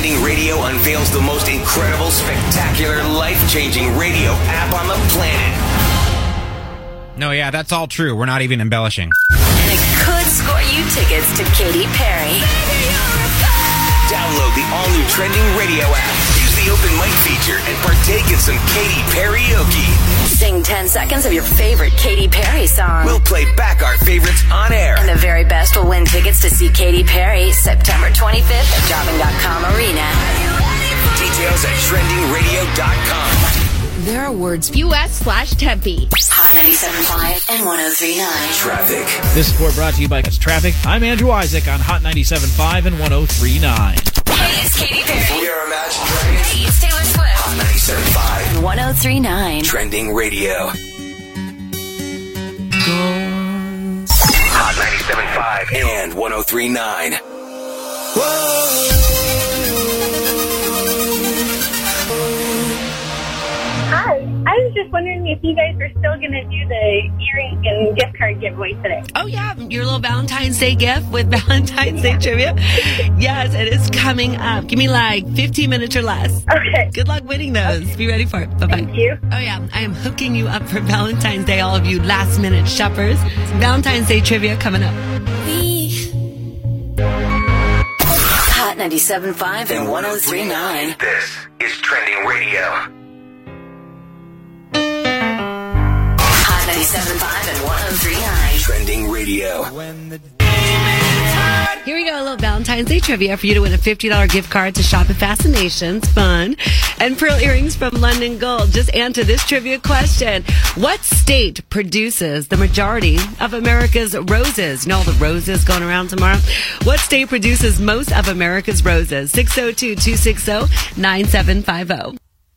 Trending Radio unveils the most incredible, spectacular, life-changing radio app on the planet. No, yeah, that's all true. We're not even embellishing. And it could score you tickets to Katy Perry. Download the all-new Trending Radio app. Use the open mic feature and partake in some Katy Perry-oke. Sing 10 seconds of your favorite Katy Perry song. We'll play back our favorites on air. And the very best will win tickets to see Katy Perry September 25th at Jobbing.com Arena. Details at trendingradio.com. There are words US/Tempe. Hot 97.5 and 103.9. Traffic. This report brought to you by Traffic. I'm Andrew Isaac on Hot 97.5 and 103.9. Hey, it's Katy Perry. We are Imagine Dragons. Hey, it's Taylor Swift. Hot 97.5. And 103.9. Trending Radio. Hot 97.5 and 103.9. Hi, I was just wondering if you guys are still going to do the earring and gift card giveaway today. Oh, yeah. Your little Valentine's Day gift with Valentine's Day trivia. Yes, it is coming up. Give me like 15 minutes or less. Okay. Good luck winning those. Okay. Be ready for it. Bye-bye. Thank you. Oh, yeah. I am hooking you up for Valentine's Day, all of you last-minute shoppers. Some Valentine's Day trivia coming up. Hot 97.5 and 103.9. This is Trending Radio. 97.5 and 103.9. Trending Radio. Here we go, a little Valentine's Day trivia for you to win a $50 gift card to shop at Fascinations. Fun. And pearl earrings from London Gold. Just answer this trivia question. What state produces the majority of America's roses? You know all the roses going around tomorrow? What state produces most of America's roses? 602-260-9750.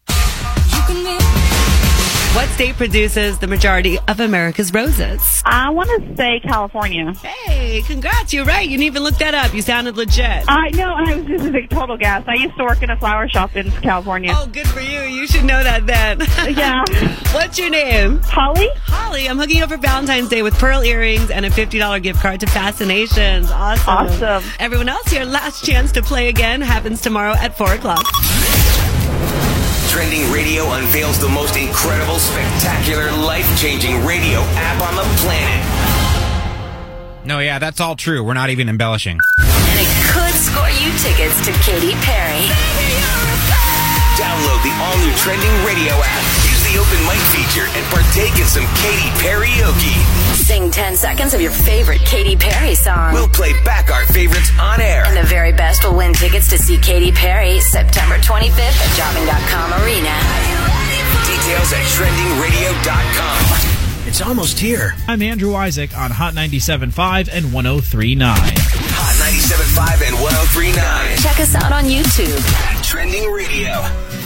What state produces the majority of America's roses? I want to say California. Hey, congrats. You're right. You didn't even look that up. You sounded legit. I know. I was just a total guess. I used to work in a flower shop in California. Oh, good for you. You should know that then. Yeah. What's your name? Holly? Holly. I'm hooking you up for Valentine's Day with pearl earrings and a $50 gift card to Fascinations. Awesome. Everyone else, your last chance to play again happens tomorrow at 4 o'clock. Trending Radio unveils the most incredible, spectacular, life-changing radio app on the planet. No, yeah, that's all true. We're not even embellishing. And it could score you tickets to Katy Perry. Download the all-new Trending Radio app. Use the open mic feature and partake in some Katy Perry-oke. Sing 10 seconds of your favorite Katy Perry song. We'll play back our favorites on air. And the very best will win tickets to see Katy Perry September 25th at Jobbing.com Arena. Details at trendingradio.com. It's almost here. I'm Andrew Isaac on Hot 97.5 and 103.9. Hot 97.5 and 103.9. Check us out on YouTube. Trending Radio.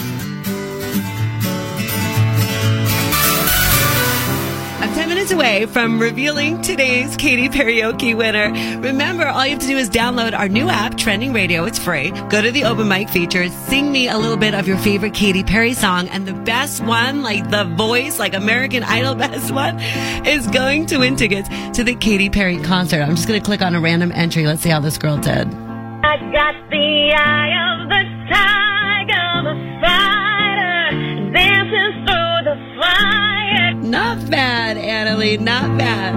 I'm 10 minutes away from revealing today's Katy Perry-oke winner. Remember, all you have to do is download our new app, Trending Radio. It's free. Go to the open mic feature. Sing me a little bit of your favorite Katy Perry song. And the best one, like The Voice, like American Idol best one, is going to win tickets to the Katy Perry concert. I'm just going to click on a random entry. Let's see how this girl did. I got the eye of the tiger, the fighter, dancing through the fire. Not bad, Annalie. Not bad.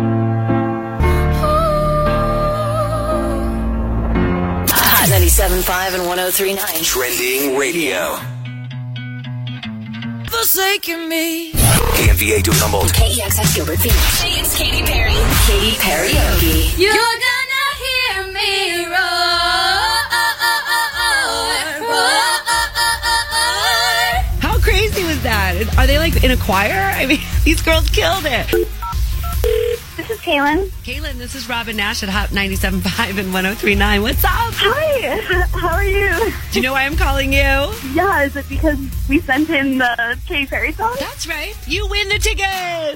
Hot 97.5 and 103.9. Trending Radio. Forsaken me. KMVA to Humboldt. KEXX Gilbert Phoenix. Hey, it's Katy Perry. Katy Perry-oke. You're gonna hear me How crazy was that? Are they like in a choir? I mean, these girls killed it. This is Kaylin. Kaylin, this is Robin Nash at Hot 97.5 and 103.9. What's up? Hi. How are you? Do you know why I'm calling you? Yeah, is it because we sent in the Katy Perry song? That's right. You win the ticket.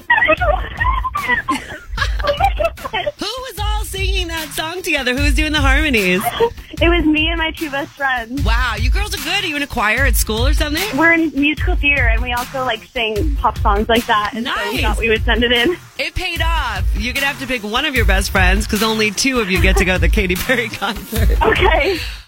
Who was all singing that song together? Who was doing the harmonies? It was me and my two best friends. Wow, you girls are good. Are you in a choir at school or something? We're in musical theater, and we also like sing pop songs like that. And so we Nice. thought we would send it in. It paid off. You're going to have to pick one of your best friends because only two of you get to go to the Katy Perry concert. Okay.